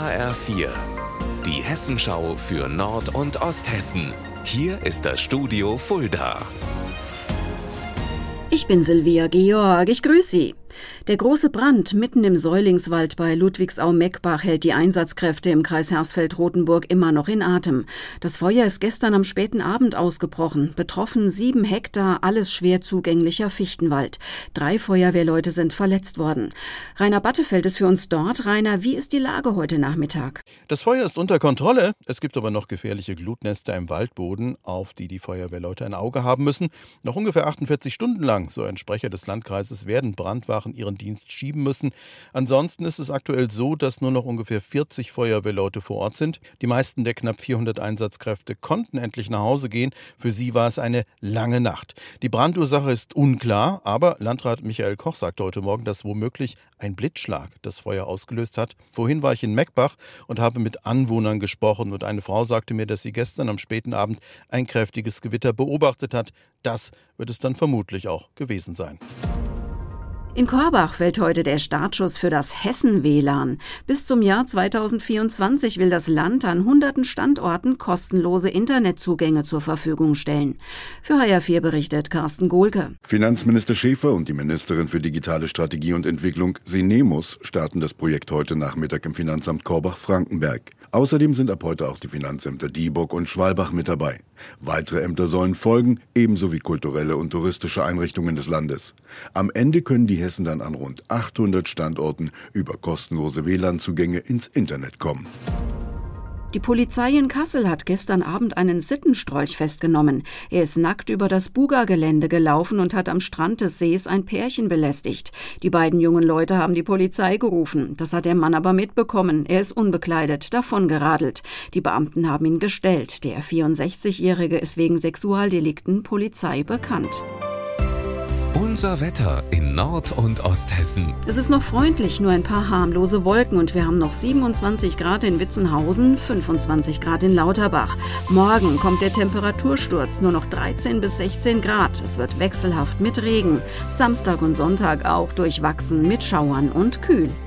HR4, die Hessenschau für Nord- und Osthessen. Hier ist das Studio Fulda. Ich bin Silvia Georg, ich grüße Sie. Der große Brand mitten im Säulingswald bei Ludwigsau-Meckbach hält die Einsatzkräfte im Kreis Hersfeld-Rotenburg immer noch in Atem. Das Feuer ist gestern am späten Abend ausgebrochen. Betroffen 7 Hektar, alles schwer zugänglicher Fichtenwald. 3 Feuerwehrleute sind verletzt worden. Rainer Battefeld ist für uns dort. Rainer, wie ist die Lage heute Nachmittag? Das Feuer ist unter Kontrolle. Es gibt aber noch gefährliche Glutnester im Waldboden, auf die die Feuerwehrleute ein Auge haben müssen. Noch ungefähr 48 Stunden lang, so ein Sprecher des Landkreises, werden Brandwachen ihren Dienst schieben müssen. Ansonsten ist es aktuell so, dass nur noch ungefähr 40 Feuerwehrleute vor Ort sind. Die meisten der knapp 400 Einsatzkräfte konnten endlich nach Hause gehen. Für sie war es eine lange Nacht. Die Brandursache ist unklar, aber Landrat Michael Koch sagte heute Morgen, dass womöglich ein Blitzschlag das Feuer ausgelöst hat. Vorhin war ich in Meckbach und habe mit Anwohnern gesprochen und eine Frau sagte mir, dass sie gestern am späten Abend ein kräftiges Gewitter beobachtet hat. Das wird es dann vermutlich auch gewesen sein. In Korbach fällt heute der Startschuss für das Hessen-WLAN. Bis zum Jahr 2024 will das Land an hunderten Standorten kostenlose Internetzugänge zur Verfügung stellen. Für HR4 berichtet Carsten Gohlke. Finanzminister Schäfer und die Ministerin für digitale Strategie und Entwicklung, Sinemus, starten das Projekt heute Nachmittag im Finanzamt Korbach-Frankenberg. Außerdem sind ab heute auch die Finanzämter Dieburg und Schwalbach mit dabei. Weitere Ämter sollen folgen, ebenso wie kulturelle und touristische Einrichtungen des Landes. Am Ende können die Hessen dann an rund 800 Standorten über kostenlose WLAN-Zugänge ins Internet kommen. Die Polizei in Kassel hat gestern Abend einen Sittenstrolch festgenommen. Er ist nackt über das Buga-Gelände gelaufen und hat am Strand des Sees ein Pärchen belästigt. Die beiden jungen Leute haben die Polizei gerufen. Das hat der Mann aber mitbekommen. Er ist unbekleidet davongeradelt. Die Beamten haben ihn gestellt. Der 64-Jährige ist wegen Sexualdelikten Polizei bekannt. Unser Wetter in Nord- und Osthessen. Es ist noch freundlich, nur ein paar harmlose Wolken und wir haben noch 27 Grad in Witzenhausen, 25 Grad in Lauterbach. Morgen kommt der Temperatursturz, nur noch 13 bis 16 Grad. Es wird wechselhaft mit Regen. Samstag und Sonntag auch durchwachsen mit Schauern und kühl.